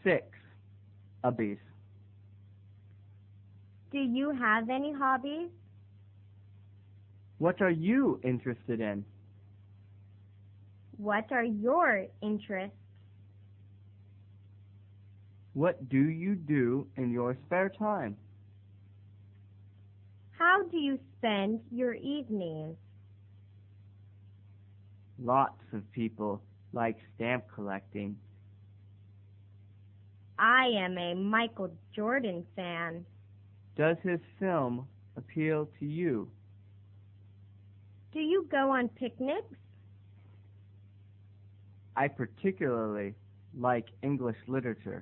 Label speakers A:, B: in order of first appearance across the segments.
A: 6. Hobbies.
B: Do you have any hobbies?
A: What are you interested in?
B: What are your interests?
A: What do you do in your spare time?
B: How do you spend your evenings?
A: Lots of people like stamp collecting.
B: I am a Michael Jordan fan.
A: Does his film appeal to you?
B: Do you go on picnics?
A: I particularly like English literature.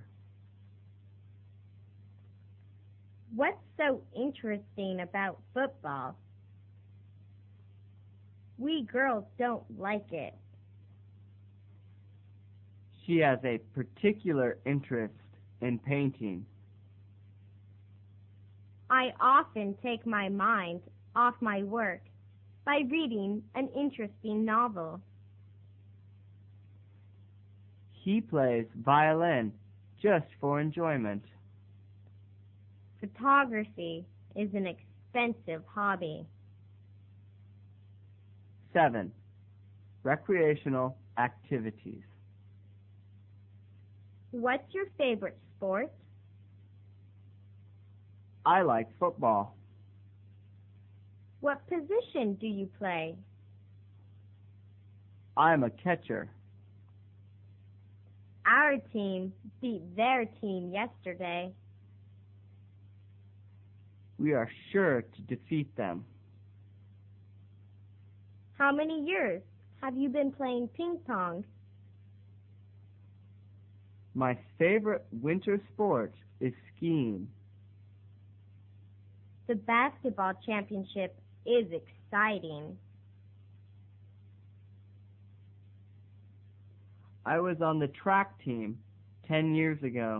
B: What's so interesting about football? We girls don't like it.
A: She has a particular interest in painting.
B: I often take my mind off my work by reading an interesting novel.
A: He plays violin just for enjoyment.
B: Photography is an expensive hobby.
A: 7. Recreational activities.
B: What's your favorite sport?
A: I like football.
B: What position do you play?
A: I'm a catcher.
B: Our team beat their team yesterday.
A: We are sure to defeat them.
B: How many years have you been playing ping pong?
A: My favorite winter sport is skiing.
B: The basketball championship is exciting.
A: I was on the track team 10 years ago.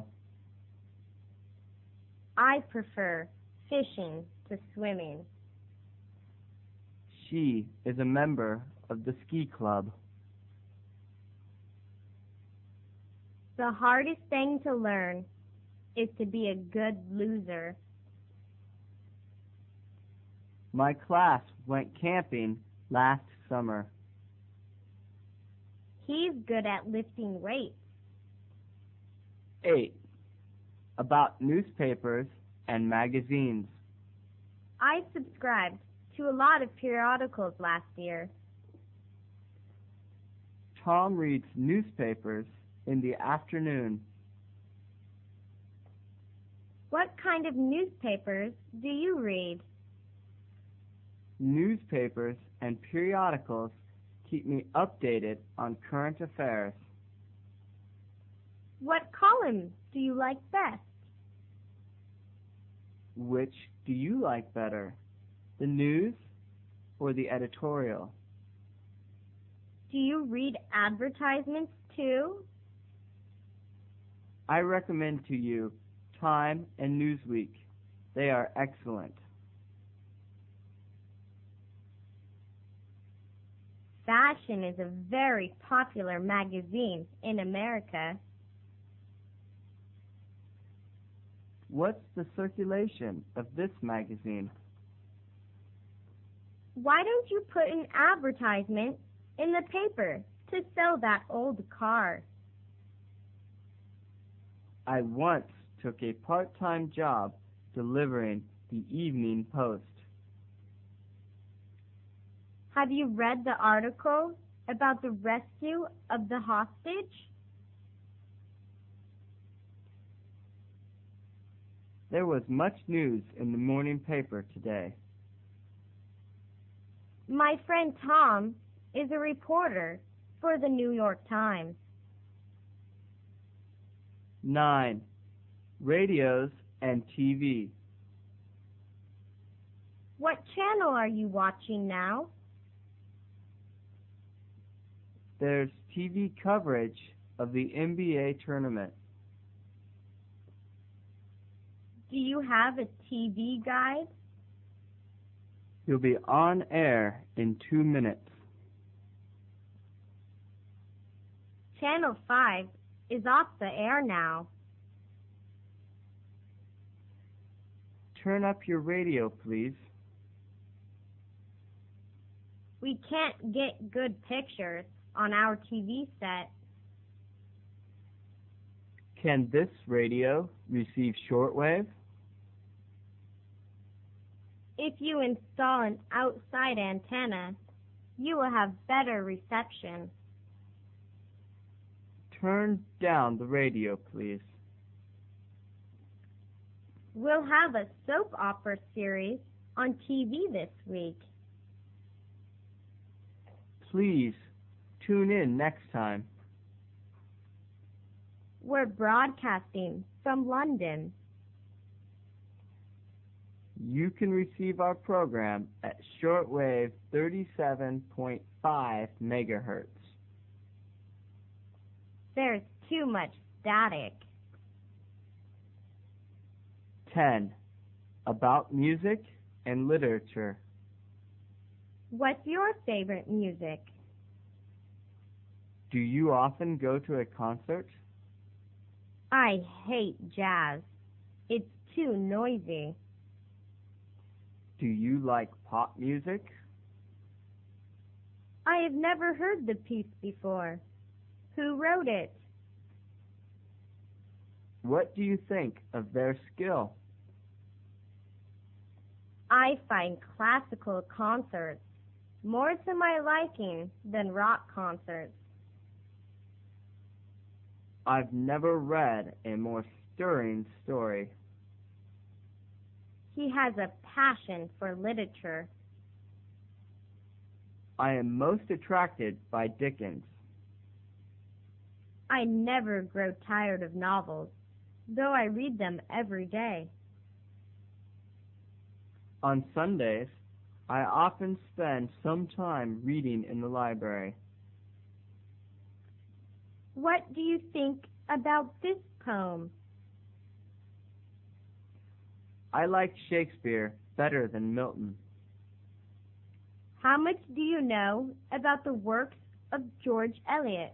B: I prefer fishing to swimming.
A: She is a member of the ski club.
B: The hardest thing to learn is to be a good loser.
A: My class went camping last summer.
B: He's good at lifting weights.
A: 8. About newspapers and magazines.
B: I subscribed to a lot of periodicals last year.
A: Tom reads newspapers in the afternoon.
B: What kind of newspapers do you read?
A: Newspapers and periodicals keep me updated on current affairs.
B: What column do you like best?
A: Which do you like better, the news or the editorial?
B: Do you read advertisements too?
A: I recommend to you Time and Newsweek. They are excellent.
B: Fashion is a very popular magazine in America.
A: What's the circulation of this magazine?
B: Why don't you put an advertisement in the paper to sell that old car?
A: I once took a part-time job delivering the Evening Post.
B: Have you read the article about the rescue of the hostage?
A: There was much news in the morning paper today.
B: My friend Tom is a reporter for the New York Times.
A: 9. Radios and TV.
B: What channel are you watching now?
A: There's TV coverage of the NBA tournament.
B: Do you have a TV guide?
A: You'll be on air in 2 minutes.
B: Channel 5 is off the air now.
A: Turn up your radio, please.
B: We can't get good pictures on our TV set.
A: Can this radio receive shortwave?
B: If you install an outside antenna, you will have better reception.
A: Turn down the radio, please.
B: We'll have a soap opera series on TV this week.
A: Please tune in next time.
B: We're broadcasting from London.
A: You can receive our program at shortwave 37.5 megahertz.
B: There's too much static.
A: 10. About music and literature.
B: What's your favorite music?
A: Do you often go to a concert?
B: I hate jazz. It's too noisy.
A: Do you like pop music?
B: I have never heard the piece before. Who wrote it?
A: What do you think of their skill?
B: I find classical concerts more to my liking than rock concerts.
A: I've never read a more stirring story.
B: He has a passion for literature.
A: I am most attracted by Dickens.
B: I never grow tired of novels, though I read them every day.
A: On Sundays, I often spend some time reading in the library.
B: What do you think about this poem?
A: I like Shakespeare better than Milton.
B: How much do you know about the works of George Eliot?